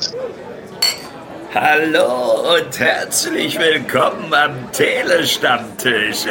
Hallo und herzlich willkommen am Telestammtisch.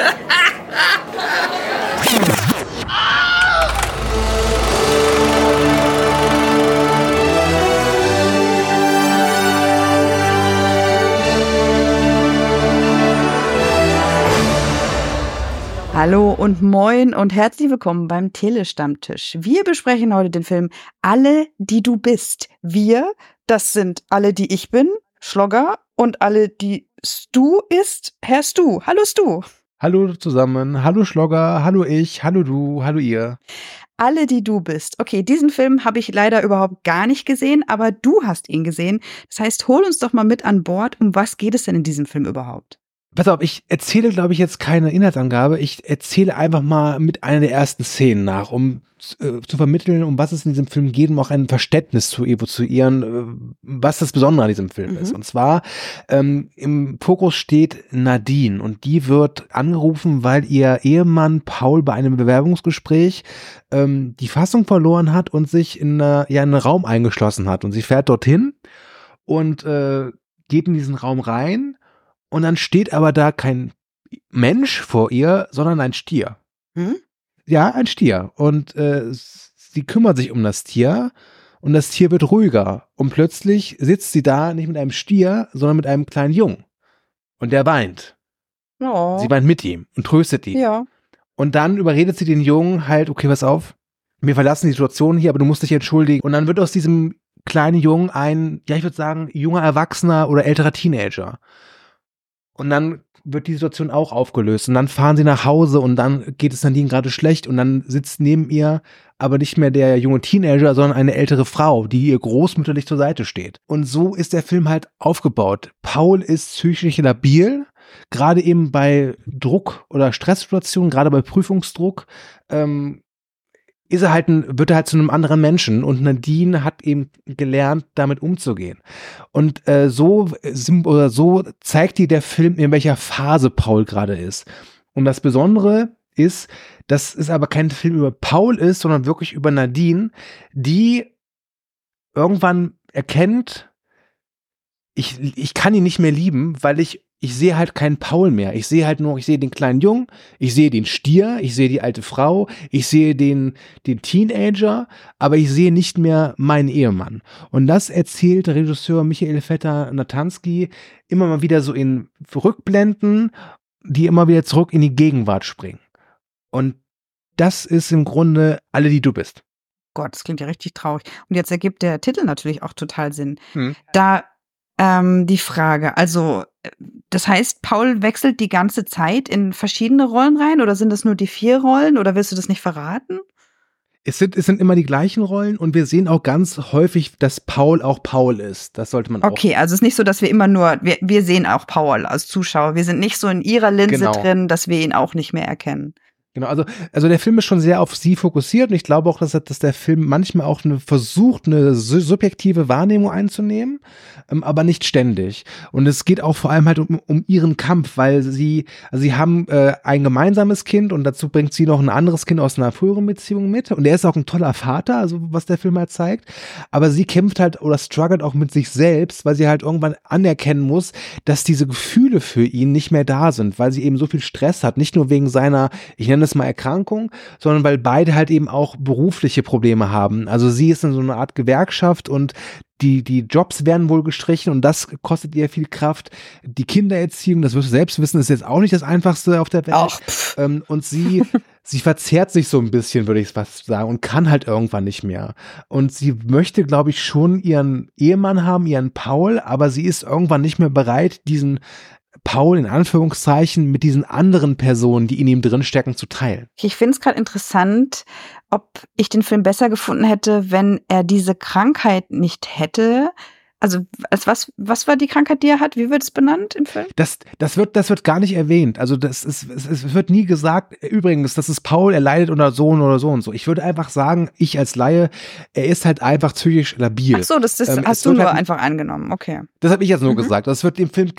Hallo und moin und herzlich willkommen beim Telestammtisch. Wir besprechen heute den Film Alle, die du bist. Wir, das sind alle, die ich bin, Schlogger, und alle, die Stu ist, Herr Stu. Hallo Stu. Hallo zusammen, hallo Schlogger, hallo ich, hallo du, hallo ihr. Alle, die du bist. Okay, diesen Film habe ich leider überhaupt gar nicht gesehen, aber du hast ihn gesehen. Das heißt, hol uns doch mal mit an Bord. Um was geht es denn in diesem Film überhaupt? Pass auf, ich erzähle, glaube ich, jetzt keine Inhaltsangabe. Ich erzähle einfach mal mit einer der ersten Szenen nach, um zu vermitteln, um was es in diesem Film geht, um auch ein Verständnis zu evozieren, was das Besondere an diesem Film ist. Und zwar im Fokus steht Nadine und die wird angerufen, weil ihr Ehemann Paul bei einem Bewerbungsgespräch die Fassung verloren hat und sich in einen Raum eingeschlossen hat. Und sie fährt dorthin und geht in diesen Raum rein. Und dann steht aber da kein Mensch vor ihr, sondern ein Stier. Ja, ein Stier. Und sie kümmert sich um das Tier und das Tier wird ruhiger. Und plötzlich sitzt sie da nicht mit einem Stier, sondern mit einem kleinen Jungen. Und der weint. Oh. Sie weint mit ihm und tröstet ihn. Ja. Und dann überredet sie den Jungen halt, okay, pass auf, wir verlassen die Situation hier, aber du musst dich entschuldigen. Und dann wird aus diesem kleinen Jungen ein, ja, ich würde sagen, junger Erwachsener oder älterer Teenager. Und dann wird die Situation auch aufgelöst und dann fahren sie nach Hause und dann geht es Nadine gerade schlecht und dann sitzt neben ihr aber nicht mehr der junge Teenager, sondern eine ältere Frau, die ihr großmütterlich zur Seite steht. Und so ist der Film halt aufgebaut. Paul ist psychisch labil, gerade eben bei Druck oder Stresssituationen, gerade bei Prüfungsdruck, wird er halt zu einem anderen Menschen und Nadine hat eben gelernt, damit umzugehen. Und so zeigt dir der Film, in welcher Phase Paul gerade ist. Und das Besondere ist, dass es aber kein Film über Paul ist, sondern wirklich über Nadine, die irgendwann erkennt, ich kann ihn nicht mehr lieben, weil ich sehe halt keinen Paul mehr. Ich sehe den kleinen Jungen, ich sehe den Stier, ich sehe die alte Frau, ich sehe den Teenager, aber ich sehe nicht mehr meinen Ehemann. Und das erzählt der Regisseur Michael Fetter-Natanski immer mal wieder so in Rückblenden, die immer wieder zurück in die Gegenwart springen. Und das ist im Grunde Alle, die du bist. Gott, das klingt ja richtig traurig. Und jetzt ergibt der Titel natürlich auch total Sinn. Da die Frage, also das heißt, Paul wechselt die ganze Zeit in verschiedene Rollen rein oder sind das nur die 4 Rollen oder willst du das nicht verraten? Es sind immer die gleichen Rollen und wir sehen auch ganz häufig, dass Paul auch Paul ist. Das sollte man auch. Okay, also es ist nicht so, dass wir immer nur, wir sehen auch Paul als Zuschauer. Wir sind nicht so in ihrer Linse drin, dass wir ihn auch nicht mehr erkennen. Genau, also der Film ist schon sehr auf sie fokussiert und ich glaube auch, dass der Film manchmal auch versucht, eine subjektive Wahrnehmung einzunehmen, aber nicht ständig. Und es geht auch vor allem halt um ihren Kampf, weil sie haben ein gemeinsames Kind und dazu bringt sie noch ein anderes Kind aus einer früheren Beziehung mit und er ist auch ein toller Vater, also was der Film halt zeigt, aber sie kämpft halt oder struggelt auch mit sich selbst, weil sie halt irgendwann anerkennen muss, dass diese Gefühle für ihn nicht mehr da sind, weil sie eben so viel Stress hat, nicht nur wegen seiner, ich nenne es mal Erkrankung, sondern weil beide halt eben auch berufliche Probleme haben. Also sie ist in so einer Art Gewerkschaft und die Jobs werden wohl gestrichen und das kostet ihr viel Kraft. Die Kindererziehung, das wirst du selbst wissen, ist jetzt auch nicht das Einfachste auf der Welt. Und sie verzehrt sich so ein bisschen, würde ich fast sagen, und kann halt irgendwann nicht mehr. Und sie möchte, glaube ich, schon ihren Ehemann haben, ihren Paul, aber sie ist irgendwann nicht mehr bereit, diesen Paul in Anführungszeichen mit diesen anderen Personen, die in ihm drinstecken, zu teilen. Ich finde es gerade interessant, ob ich den Film besser gefunden hätte, wenn er diese Krankheit nicht hätte. Also was war die Krankheit, die er hat? Wie wird es benannt im Film? Das wird gar nicht erwähnt. Also es wird nie gesagt, übrigens, das ist Paul, er leidet unter so und so. Ich würde einfach sagen, ich als Laie, er ist halt einfach psychisch labil. Ach so, das hast du nur halt einfach angenommen, okay. Das habe ich jetzt nur gesagt. Es gibt im Film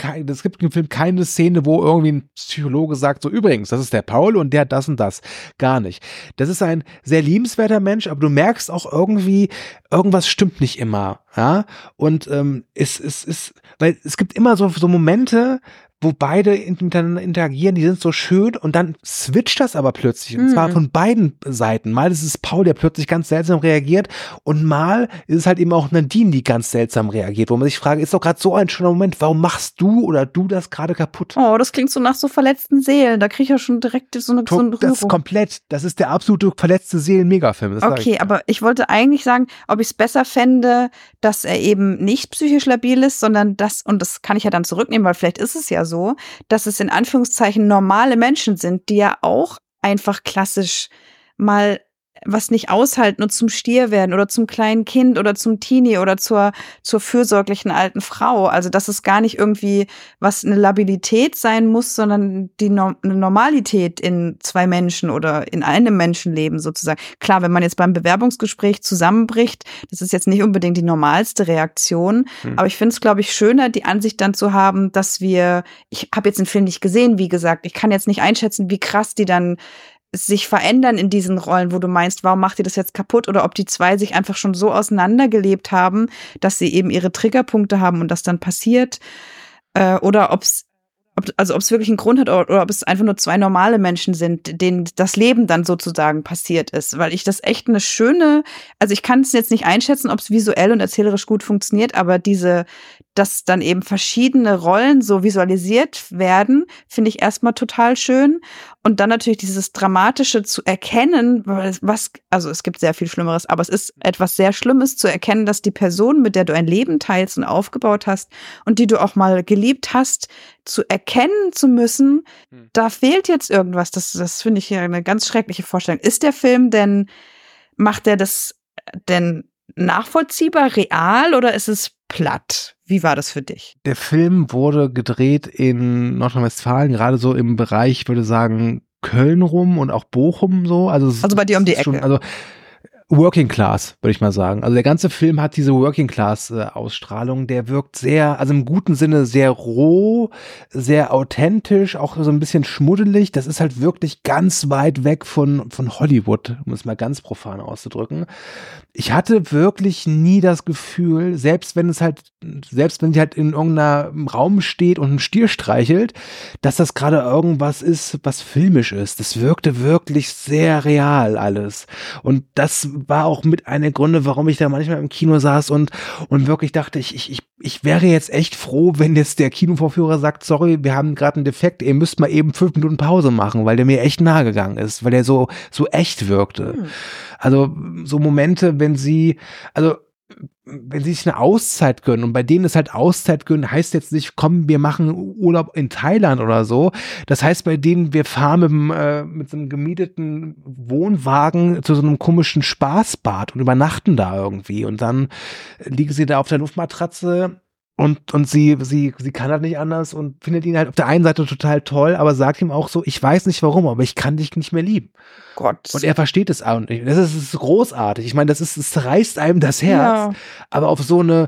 keine Szene, wo irgendwie ein Psychologe sagt, so übrigens, das ist der Paul und der hat das und das. Gar nicht. Das ist ein sehr liebenswerter Mensch, aber du merkst auch irgendwie, irgendwas stimmt nicht immer. Ja, und weil es gibt immer so Momente, wo beide miteinander interagieren, die sind so schön und dann switcht das aber plötzlich. Und zwar von beiden Seiten. Mal ist es Paul, der plötzlich ganz seltsam reagiert und mal ist es halt eben auch Nadine, die ganz seltsam reagiert, wo man sich fragt, ist doch gerade so ein schöner Moment, warum machst du das gerade kaputt? Oh, das klingt so nach so verletzten Seelen. Da kriege ich ja schon direkt so eine Berührung. Das ist komplett, das ist der absolute verletzte Seelen-Megafilm. Okay, aber ich wollte eigentlich sagen, ob ich es besser fände, dass er eben nicht psychisch labil ist, sondern und das kann ich ja dann zurücknehmen, weil vielleicht ist es ja so, dass es in Anführungszeichen normale Menschen sind, die ja auch einfach klassisch mal was nicht aushalten und zum Stier werden oder zum kleinen Kind oder zum Teenie oder zur fürsorglichen alten Frau. Also dass es gar nicht irgendwie was eine Labilität sein muss, sondern eine Normalität in zwei Menschen oder in einem Menschenleben sozusagen. Klar, wenn man jetzt beim Bewerbungsgespräch zusammenbricht, das ist jetzt nicht unbedingt die normalste Reaktion, aber ich finde es, glaube ich, schöner, die Ansicht dann zu haben, dass ich habe jetzt den Film nicht gesehen, wie gesagt, ich kann jetzt nicht einschätzen, wie krass die dann sich verändern in diesen Rollen, wo du meinst, warum macht ihr das jetzt kaputt? Oder ob die zwei sich einfach schon so auseinandergelebt haben, dass sie eben ihre Triggerpunkte haben und das dann passiert. Oder ob es wirklich einen Grund hat oder ob es einfach nur zwei normale Menschen sind, denen das Leben dann sozusagen passiert ist. Weil ich das echt also ich kann es jetzt nicht einschätzen, ob es visuell und erzählerisch gut funktioniert, aber dass dann eben verschiedene Rollen so visualisiert werden, finde ich erstmal total schön. Und dann natürlich dieses Dramatische zu erkennen, also es gibt sehr viel Schlimmeres, aber es ist etwas sehr Schlimmes zu erkennen, dass die Person, mit der du ein Leben teilst und aufgebaut hast und die du auch mal geliebt hast, zu erkennen zu müssen, da fehlt jetzt irgendwas. Das finde ich ja eine ganz schreckliche Vorstellung. Ist der Film macht er das denn nachvollziehbar, real oder ist es platt? Wie war das für dich? Der Film wurde gedreht in Nordrhein-Westfalen, gerade so im Bereich, ich würde sagen, Köln rum und auch Bochum so. Also bei dir um die Ecke. Also Working Class, würde ich mal sagen. Also der ganze Film hat diese Working Class Ausstrahlung, der wirkt sehr, also im guten Sinne sehr roh, sehr authentisch, auch so ein bisschen schmuddelig. Das ist halt wirklich ganz weit weg von Hollywood, um es mal ganz profan auszudrücken. Ich hatte wirklich nie das Gefühl, selbst wenn sie halt in irgendeinem Raum steht und einen Stier streichelt, dass das gerade irgendwas ist, was filmisch ist. Das wirkte wirklich sehr real alles. Und das war auch mit einer der Gründe, warum ich da manchmal im Kino saß und wirklich dachte, ich wäre jetzt echt froh, wenn jetzt der Kinovorführer sagt, sorry, wir haben gerade einen Defekt, ihr müsst mal eben 5 Minuten Pause machen, weil der mir echt nahe gegangen ist, weil der so echt wirkte. Also so Momente, wenn sie sich eine Auszeit gönnen, und bei denen ist halt Auszeit gönnen, heißt jetzt nicht, komm, wir machen Urlaub in Thailand oder so. Das heißt, bei denen, wir fahren mit so einem gemieteten Wohnwagen zu so einem komischen Spaßbad und übernachten da irgendwie. Und dann liegen sie da auf der Luftmatratze und sie kann halt nicht anders und findet ihn halt auf der einen Seite total toll, aber sagt ihm auch so, ich weiß nicht warum, aber ich kann dich nicht mehr lieben. Gott. Und er versteht es auch nicht. Das ist großartig. Ich meine, es reißt einem das Herz, aber auf so eine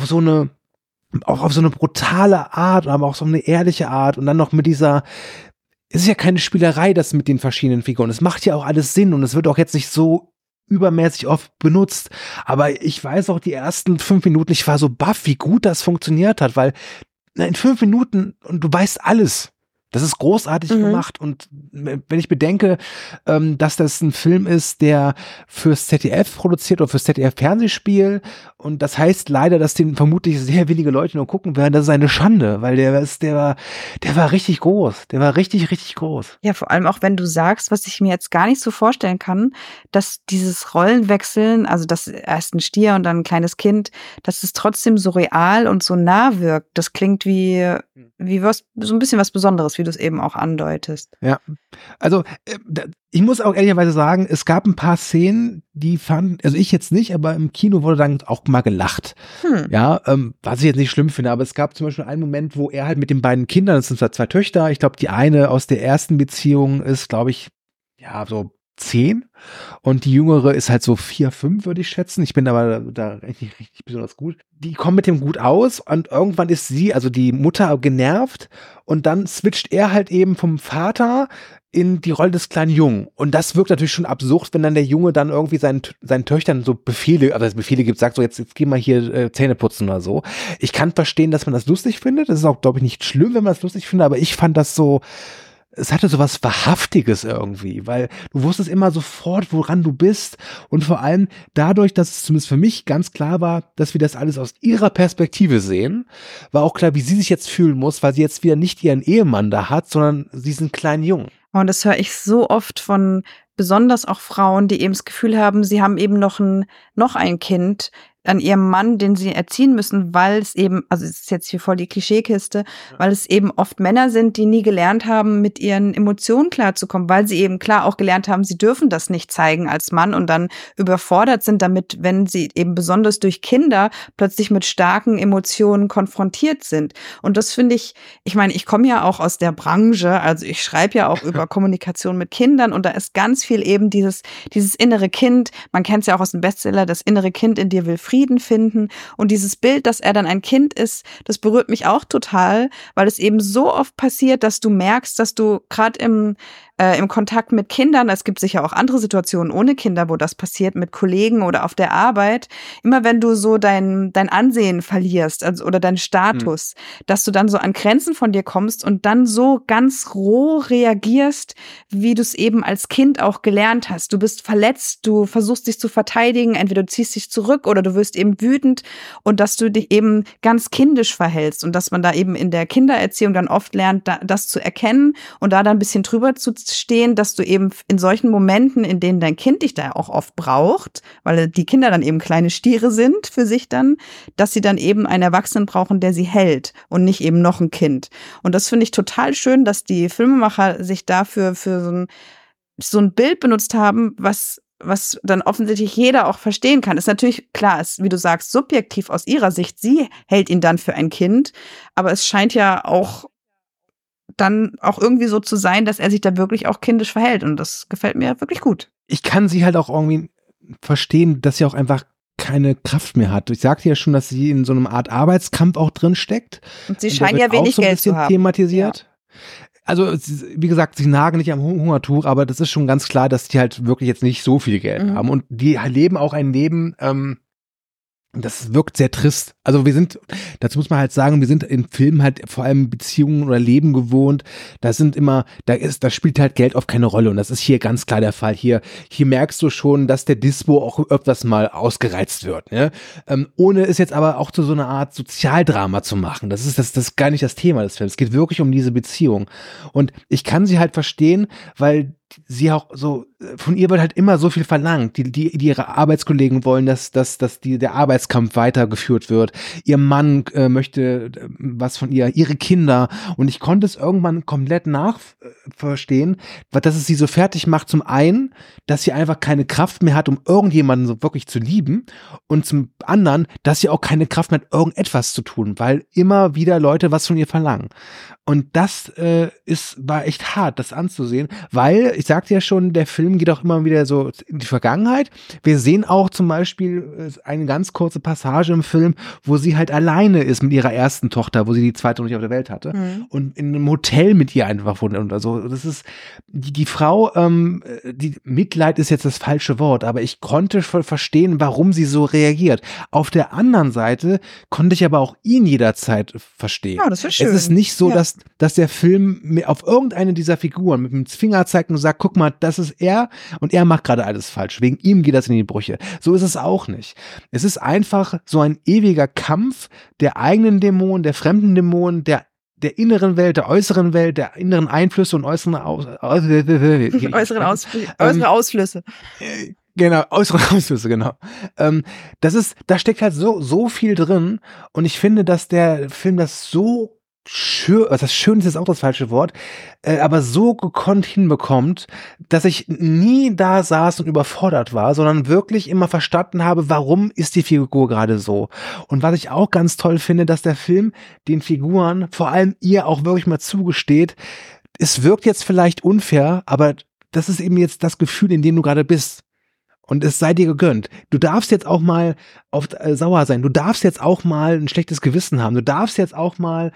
brutale Art, aber auch so eine ehrliche Art und dann noch mit dieser, es ist ja keine Spielerei, das mit den verschiedenen Figuren. Es macht ja auch alles Sinn und es wird auch jetzt nicht so übermäßig oft benutzt. Aber ich weiß auch, die ersten 5 Minuten, ich war so baff, wie gut das funktioniert hat, weil in 5 Minuten und du weißt alles. Das ist großartig gemacht und wenn ich bedenke, dass das ein Film ist, der fürs ZDF produziert oder fürs ZDF-Fernsehspiel und das heißt leider, dass den vermutlich sehr wenige Leute nur gucken werden, das ist eine Schande, weil der war richtig groß, der war richtig, richtig groß. Ja, vor allem auch wenn du sagst, was ich mir jetzt gar nicht so vorstellen kann, dass dieses Rollenwechseln, also das erst ein Stier und dann ein kleines Kind, dass es trotzdem so real und so nah wirkt. Das klingt wie was, so ein bisschen was Besonderes, wie du es eben auch andeutest. Ja, also ich muss auch ehrlicherweise sagen, es gab ein paar Szenen, die also ich jetzt nicht, aber im Kino wurde dann auch mal gelacht. Ja, was ich jetzt nicht schlimm finde, aber es gab zum Beispiel einen Moment, wo er halt mit den beiden Kindern, das sind 2 Töchter, ich glaube, die eine aus der ersten Beziehung ist, glaube ich, ja, so 10 und die Jüngere ist halt so 4, 5, würde ich schätzen. Ich bin aber da richtig besonders gut. Die kommen mit dem gut aus und irgendwann ist sie, also die Mutter, genervt und dann switcht er halt eben vom Vater in die Rolle des kleinen Jungen. Und das wirkt natürlich schon absurd, wenn dann der Junge dann irgendwie seinen Töchtern so Befehle gibt, sagt so, jetzt geh mal hier Zähne putzen oder so. Ich kann verstehen, dass man das lustig findet. Das ist auch, glaube ich, nicht schlimm, wenn man das lustig findet, aber ich fand das so, es hatte so was Wahrhaftiges irgendwie, weil du wusstest immer sofort, woran du bist und vor allem dadurch, dass es zumindest für mich ganz klar war, dass wir das alles aus ihrer Perspektive sehen, war auch klar, wie sie sich jetzt fühlen muss, weil sie jetzt wieder nicht ihren Ehemann da hat, sondern diesen kleinen Jungen. Und das höre ich so oft von besonders auch Frauen, die eben das Gefühl haben, sie haben eben noch ein Kind an ihrem Mann, den sie erziehen müssen, weil es eben, also es ist jetzt hier voll die Klischeekiste, weil es eben oft Männer sind, die nie gelernt haben, mit ihren Emotionen klarzukommen, weil sie eben klar auch gelernt haben, sie dürfen das nicht zeigen als Mann und dann überfordert sind damit, wenn sie eben besonders durch Kinder plötzlich mit starken Emotionen konfrontiert sind. Und das finde ich meine, ich komme ja auch aus der Branche, also ich schreibe ja auch über Kommunikation mit Kindern und da ist ganz viel eben dieses innere Kind, man kennt es ja auch aus dem Bestseller, das innere Kind in dir will Frieden finden und dieses Bild, dass er dann ein Kind ist, das berührt mich auch total, weil es eben so oft passiert, dass du merkst, dass du gerade im Kontakt mit Kindern, es gibt sicher auch andere Situationen ohne Kinder, wo das passiert, mit Kollegen oder auf der Arbeit, immer wenn du so dein Ansehen verlierst, also oder deinen Status, dass du dann so an Grenzen von dir kommst und dann so ganz roh reagierst, wie du es eben als Kind auch gelernt hast. Du bist verletzt, du versuchst dich zu verteidigen, entweder du ziehst dich zurück oder du wirst eben wütend und dass du dich eben ganz kindisch verhältst und dass man da eben in der Kindererziehung dann oft lernt, das zu erkennen und da dann ein bisschen drüber zu stehen, dass du eben in solchen Momenten, in denen dein Kind dich da auch oft braucht, weil die Kinder dann eben kleine Stiere sind für sich dann, dass sie dann eben einen Erwachsenen brauchen, der sie hält und nicht eben noch ein Kind. Und das finde ich total schön, dass die Filmemacher sich dafür für so ein Bild benutzt haben, was dann offensichtlich jeder auch verstehen kann. Ist natürlich klar, ist, wie du sagst, subjektiv aus ihrer Sicht. Sie hält ihn dann für ein Kind, aber es scheint ja auch dann auch irgendwie so zu sein, dass er sich da wirklich auch kindisch verhält. Und das gefällt mir wirklich gut. Ich kann sie halt auch irgendwie verstehen, dass sie auch einfach keine Kraft mehr hat. Ich sagte ja schon, dass sie in so einer Art Arbeitskampf auch drin steckt. Und sie scheint ja wenig Geld zu haben. Thematisiert. Ja. Also, wie gesagt, sie nagen nicht am Hungertuch, aber das ist schon ganz klar, dass die halt wirklich jetzt nicht so viel Geld haben. Und die leben auch ein Leben, das wirkt sehr trist. Also dazu muss man halt sagen, wir sind in Filmen halt vor allem Beziehungen oder Leben gewohnt. Da spielt halt Geld oft keine Rolle und das ist hier ganz klar der Fall. Hier merkst du schon, dass der Dispo auch öfters mal ausgereizt wird, ne? Ohne es jetzt aber auch zu so einer Art Sozialdrama zu machen. Das ist gar nicht das Thema des Films. Es geht wirklich um diese Beziehung. Und ich kann sie halt verstehen, weil sie auch so, von ihr wird halt immer so viel verlangt. Die ihre Arbeitskollegen wollen, dass der Arbeitskampf weitergeführt wird. Ihr Mann möchte was von ihr, ihre Kinder. Und ich konnte es irgendwann komplett nachverstehen, dass es sie so fertig macht. Zum einen, dass sie einfach keine Kraft mehr hat, um irgendjemanden so wirklich zu lieben. Und zum anderen, dass sie auch keine Kraft mehr hat, irgendetwas zu tun, weil immer wieder Leute was von ihr verlangen. Und das war echt hart, das anzusehen, weil, ich sagte ja schon, der Film geht auch immer wieder so in die Vergangenheit. Wir sehen auch zum Beispiel eine ganz kurze Passage im Film, wo sie halt alleine ist mit ihrer ersten Tochter, wo sie die zweite noch nicht auf der Welt hatte und in einem Hotel mit ihr einfach wohnt und so. Das ist die Frau, die Mitleid ist jetzt das falsche Wort, aber ich konnte verstehen, warum sie so reagiert. Auf der anderen Seite konnte ich aber auch ihn jederzeit verstehen. Ja, das ist schön. Es ist nicht so, dass der Film mir auf irgendeine dieser Figuren mit dem Finger zeigt und sagt, guck mal, das ist er und er macht gerade alles falsch. Wegen ihm geht das in die Brüche. So ist es auch nicht. Es ist einfach so ein ewiger Kampf der eigenen Dämonen, der fremden Dämonen, der inneren Welt, der äußeren Welt, der inneren Einflüsse und äußeren Ausflüsse. Genau, äußere Ausflüsse, genau. Da steckt halt so viel drin und ich finde, dass der Film das so schön, also das schön ist jetzt auch das falsche Wort, aber so gekonnt hinbekommt, dass ich nie da saß und überfordert war, sondern wirklich immer verstanden habe, warum ist die Figur gerade so. Und was ich auch ganz toll finde, dass der Film den Figuren, vor allem ihr auch wirklich mal zugesteht, es wirkt jetzt vielleicht unfair, aber das ist eben jetzt das Gefühl, in dem du gerade bist. Und es sei dir gegönnt. Du darfst jetzt auch mal sauer sein. Du darfst jetzt auch mal ein schlechtes Gewissen haben. Du darfst jetzt auch mal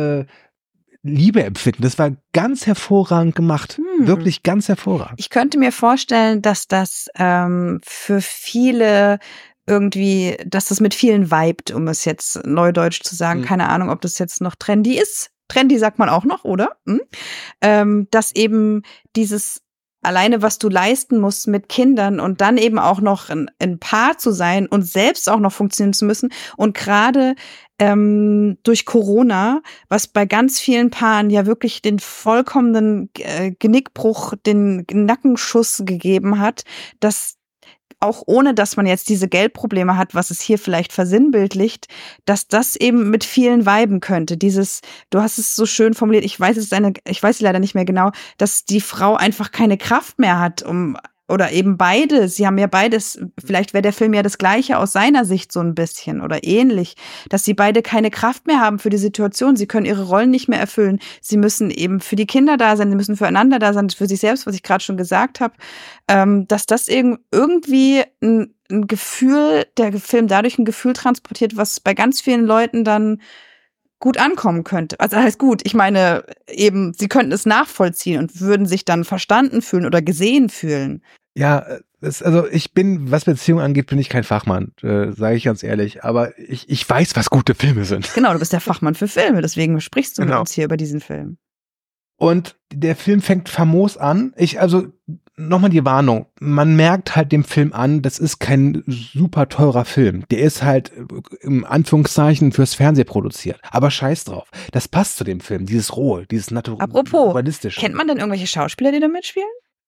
Liebe empfinden. Das war ganz hervorragend gemacht. Wirklich ganz hervorragend. Ich könnte mir vorstellen, dass das für viele irgendwie, dass das mit vielen vibet, um es jetzt neudeutsch zu sagen. Keine Ahnung, ob das jetzt noch trendy ist. Trendy sagt man auch noch, oder? Dass eben dieses alleine, was du leisten musst mit Kindern und dann eben auch noch ein Paar zu sein und selbst auch noch funktionieren zu müssen. Und gerade durch Corona, was bei ganz vielen Paaren ja wirklich den vollkommenen Genickbruch, den Nackenschuss gegeben hat, dass auch ohne, dass man jetzt diese Geldprobleme hat, was es hier vielleicht versinnbildlicht, dass das eben mit vielen viben könnte. Du hast es so schön formuliert, ich weiß leider nicht mehr genau, dass die Frau einfach keine Kraft mehr hat, oder eben beide, sie haben ja beides, vielleicht wäre der Film ja das Gleiche aus seiner Sicht so ein bisschen oder ähnlich, dass sie beide keine Kraft mehr haben für die Situation, sie können ihre Rollen nicht mehr erfüllen, sie müssen eben für die Kinder da sein, sie müssen füreinander da sein, für sich selbst, was ich gerade schon gesagt habe, dass das irgendwie ein Gefühl, der Film dadurch ein Gefühl transportiert, was bei ganz vielen Leuten dann gut ankommen könnte. Also heißt gut, ich meine eben, sie könnten es nachvollziehen und würden sich dann verstanden fühlen oder gesehen fühlen. Ja, also was Beziehungen angeht, bin ich kein Fachmann, sage ich ganz ehrlich. Aber ich weiß, was gute Filme sind. Genau, du bist der Fachmann für Filme, deswegen sprichst du mit uns hier über diesen Film. Und der Film fängt famos an. Nochmal die Warnung. Man merkt halt dem Film an, das ist kein super teurer Film. Der ist halt im Anführungszeichen fürs Fernsehen produziert. Aber scheiß drauf. Das passt zu dem Film. Dieses Rohe, dieses naturalistische. Kennt man denn irgendwelche Schauspieler, die da mitspielen?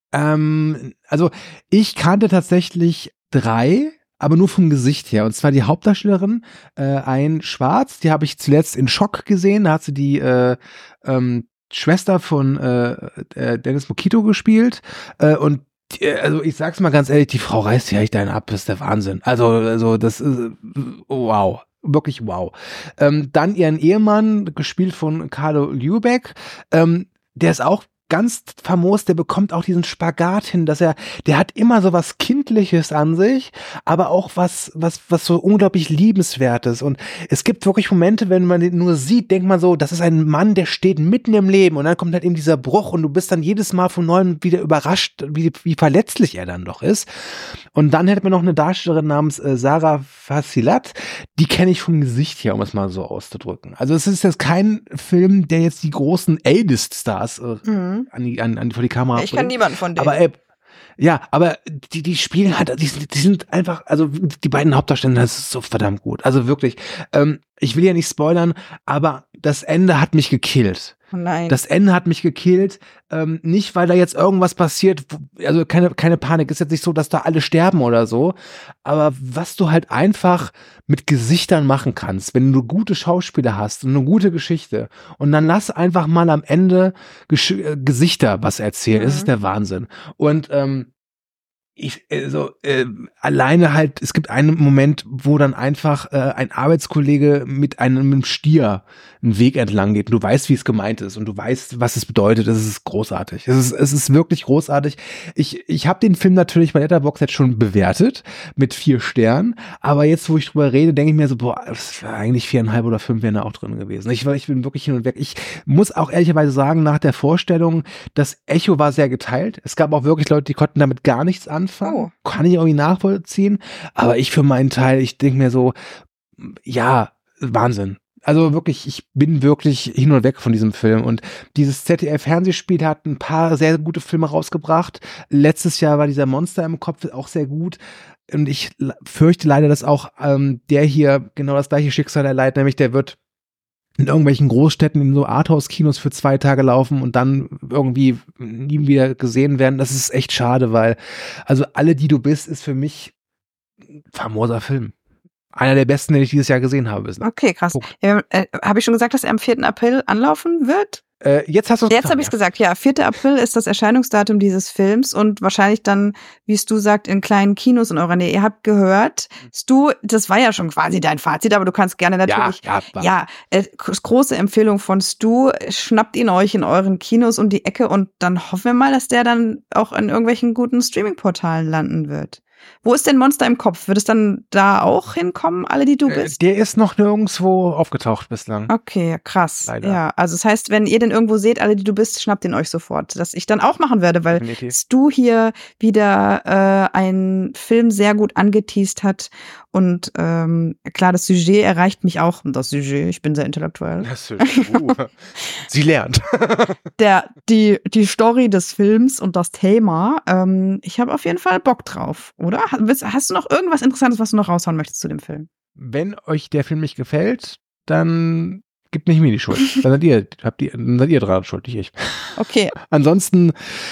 Also ich kannte tatsächlich 3, aber nur vom Gesicht her. Und zwar die Hauptdarstellerin, ein Schwarz, die habe ich zuletzt in Schock gesehen. Da hat sie die Schwester von Dennis Mokito gespielt. Also ich sag's mal ganz ehrlich, die Frau reißt ja echt einen ab, das ist der Wahnsinn. Also das ist wow. Wirklich wow. Dann ihren Ehemann, gespielt von Carlo Lübeck, der ist auch ganz famos, der bekommt auch diesen Spagat hin, der hat immer so was Kindliches an sich, aber auch was so unglaublich Liebenswertes. Und es gibt wirklich Momente, wenn man den nur sieht, denkt man so, das ist ein Mann, der steht mitten im Leben, und dann kommt halt eben dieser Bruch und du bist dann jedes Mal von neuem wieder überrascht, wie verletzlich er dann doch ist. Und dann hätte man noch eine Darstellerin namens Sarah Fassilat, die kenne ich vom Gesicht her, um es mal so auszudrücken. Also es ist jetzt kein Film, der jetzt die großen A-List-Stars vor die Kamera Ich kann niemanden von denen. Aber die spielen halt, die sind einfach, also die beiden Hauptdarsteller, das ist so verdammt gut. Also wirklich, ich will ja nicht spoilern, aber das Ende hat mich gekillt. Oh nein. Das Ende hat mich gekillt, nicht weil da jetzt irgendwas passiert, also keine Panik, ist jetzt nicht so, dass da alle sterben oder so, aber was du halt einfach mit Gesichtern machen kannst, wenn du gute Schauspieler hast und eine gute Geschichte, und dann lass einfach mal am Ende Gesichter was erzählen, das ist der Wahnsinn. Und alleine halt, es gibt einen Moment, wo dann einfach ein Arbeitskollege mit einem Stier einen Weg entlang geht und du weißt, wie es gemeint ist und du weißt, was es bedeutet. Es ist großartig. Es ist wirklich großartig. Ich habe den Film natürlich bei Letterboxd jetzt schon bewertet mit 4 Sternen, aber jetzt, wo ich drüber rede, denke ich mir so, boah, das wäre eigentlich 4,5 oder 5 wären da auch drin gewesen. Ich bin wirklich hin und weg. Ich muss auch ehrlicherweise sagen, nach der Vorstellung, das Echo war sehr geteilt. Es gab auch wirklich Leute, die konnten damit gar nichts anfangen. Kann ich irgendwie nachvollziehen. Aber ich für meinen Teil, ich denke mir so, ja, Wahnsinn. Also wirklich, ich bin wirklich hin und weg von diesem Film. Und dieses ZDF-Fernsehspiel hat ein paar sehr gute Filme rausgebracht. Letztes Jahr war dieser Monster im Kopf auch sehr gut. Und ich fürchte leider, dass auch der hier genau das gleiche Schicksal erleidet, nämlich der wird in irgendwelchen Großstädten in so Arthouse-Kinos für 2 Tage laufen und dann irgendwie nie wieder gesehen werden. Das ist echt schade, weil also Alle, die du bist, ist für mich ein famoser Film. Einer der besten, den ich dieses Jahr gesehen habe. Okay, krass. Habe ich schon gesagt, dass er am 4. April anlaufen wird? Jetzt hast du es Jetzt habe ich es gesagt, ja. 4. April ist das Erscheinungsdatum dieses Films und wahrscheinlich dann, wie Stu sagt, in kleinen Kinos in eurer Nähe. Ihr habt gehört, Stu, das war ja schon quasi dein Fazit, aber du kannst gerne natürlich, große Empfehlung von Stu, schnappt ihn euch in euren Kinos um die Ecke und dann hoffen wir mal, dass der dann auch in irgendwelchen guten Streaming-Portalen landen wird. Wo ist denn Monster im Kopf? Wird es dann da auch hinkommen, alle, die du bist? Der ist noch nirgendwo aufgetaucht bislang. Okay, krass. Leider. Ja, also das heißt, wenn ihr den irgendwo seht, alle, die du bist, schnappt ihn euch sofort. Das ich dann auch machen werde, weil Stu hier wieder einen Film sehr gut angeteast hat. Und klar, das Sujet erreicht mich auch. Das Sujet, ich bin sehr intellektuell. Das Sujet, Sie lernt. Die Story des Films und das Thema, ich habe auf jeden Fall Bock drauf, oder? Hast du noch irgendwas Interessantes, was du noch raushauen möchtest zu dem Film? Wenn euch der Film nicht gefällt, dann gebt nicht mir die Schuld. Dann seid ihr dran schuld, nicht ich. Okay. Ansonsten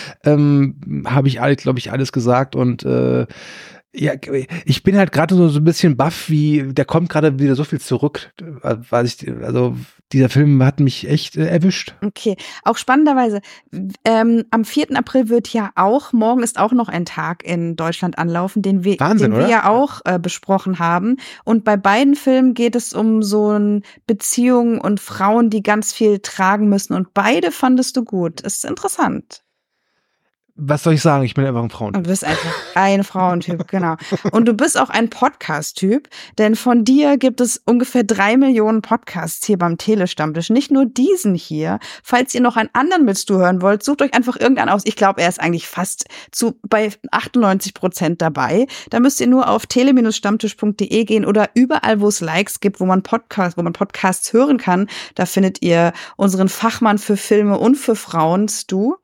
habe ich, glaube ich, alles gesagt und ja, ich bin halt gerade so ein bisschen baff, da kommt gerade wieder so viel zurück. Also dieser Film hat mich echt erwischt. Okay, auch spannenderweise, am 4. April wird ja auch, morgen ist auch noch ein Tag in Deutschland anlaufen, den wir ja auch besprochen haben. Und bei beiden Filmen geht es um so Beziehungen und Frauen, die ganz viel tragen müssen. Und beide fandest du gut. Ist interessant. Was soll ich sagen? Ich bin einfach ein Frauentyp. Du bist einfach ein Frauentyp, genau. Und du bist auch ein Podcast-Typ, denn von dir gibt es ungefähr 3 Millionen Podcasts hier beim Telestammtisch. Nicht nur diesen hier. Falls ihr noch einen anderen mit Stu hören wollt, sucht euch einfach irgendeinen aus. Ich glaube, er ist eigentlich fast bei 98% dabei. Da müsst ihr nur auf tele-stammtisch.de gehen oder überall, wo es Likes gibt, wo man Podcasts hören kann. Da findet ihr unseren Fachmann für Filme und für Frauen, Stu.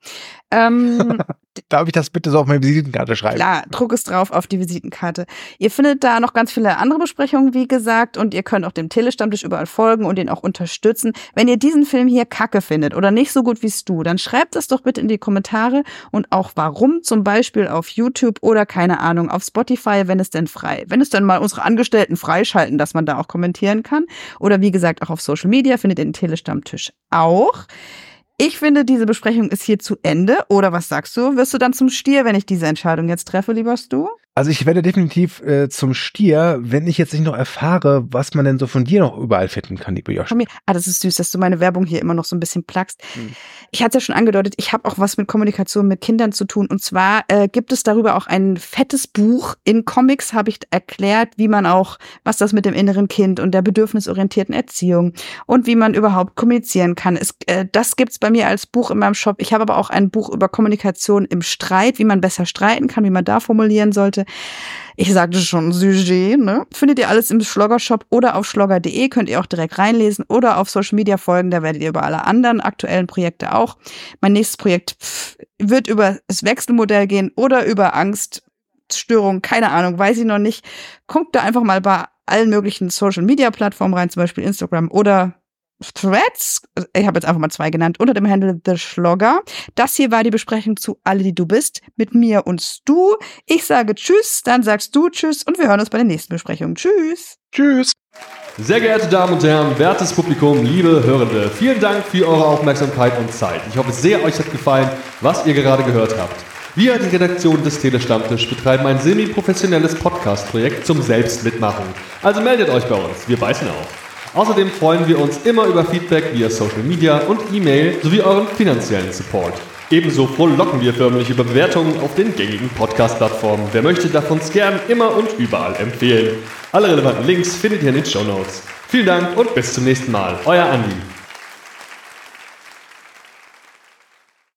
Darf ich das bitte so auf meine Visitenkarte schreiben? Klar, druck es drauf auf die Visitenkarte. Ihr findet da noch ganz viele andere Besprechungen, wie gesagt, und ihr könnt auch dem Telestammtisch überall folgen und ihn auch unterstützen. Wenn ihr diesen Film hier kacke findet oder nicht so gut wie Stu, dann schreibt es doch bitte in die Kommentare und auch warum, zum Beispiel auf YouTube oder keine Ahnung, auf Spotify, wenn es denn mal unsere Angestellten freischalten, dass man da auch kommentieren kann. Oder wie gesagt, auch auf Social Media findet ihr den Telestammtisch auch. Ich finde, diese Besprechung ist hier zu Ende. Oder was sagst du? Wirst du dann zum Stier, wenn ich diese Entscheidung jetzt treffe, lieber Stu? Also ich werde definitiv zum Stier, wenn ich jetzt nicht noch erfahre, was man denn so von dir noch überall finden kann, liebe Josh. Das ist süß, dass du meine Werbung hier immer noch so ein bisschen plackst. Ich hatte es ja schon angedeutet, ich habe auch was mit Kommunikation mit Kindern zu tun. Und zwar gibt es darüber auch ein fettes Buch. In Comics habe ich erklärt, was das mit dem inneren Kind und der bedürfnisorientierten Erziehung und wie man überhaupt kommunizieren kann. Das gibt's bei mir als Buch in meinem Shop. Ich habe aber auch ein Buch über Kommunikation im Streit, wie man besser streiten kann, wie man da formulieren sollte. Ich sagte schon, Sujet, ne? Findet ihr alles im Schlogger-Shop oder auf schlogger.de, könnt ihr auch direkt reinlesen oder auf Social Media folgen, da werdet ihr über alle anderen aktuellen Projekte auch. Mein nächstes Projekt wird über das Wechselmodell gehen oder über Angststörungen, keine Ahnung, weiß ich noch nicht. Guckt da einfach mal bei allen möglichen Social Media Plattformen rein, zum Beispiel Instagram oder Threads, ich habe jetzt einfach mal 2 genannt, unter dem Handle The Schlogger. Das hier war die Besprechung zu Alle, die du bist, mit mir und Stu. Ich sage Tschüss, dann sagst du Tschüss und wir hören uns bei der nächsten Besprechung. Tschüss. Tschüss. Sehr geehrte Damen und Herren, wertes Publikum, liebe Hörende, vielen Dank für eure Aufmerksamkeit und Zeit. Ich hoffe sehr, euch hat gefallen, was ihr gerade gehört habt. Wir, die Redaktion des Telestammtisch, betreiben ein semi-professionelles Podcast-Projekt zum Selbstmitmachen. Also meldet euch bei uns, wir beißen auf. Außerdem freuen wir uns immer über Feedback via Social Media und E-Mail sowie euren finanziellen Support. Ebenso frohlocken wir förmlich über Bewertungen auf den gängigen Podcast-Plattformen. Wer möchte, darf uns gern immer und überall empfehlen. Alle relevanten Links findet ihr in den Shownotes. Vielen Dank und bis zum nächsten Mal. Euer Andi.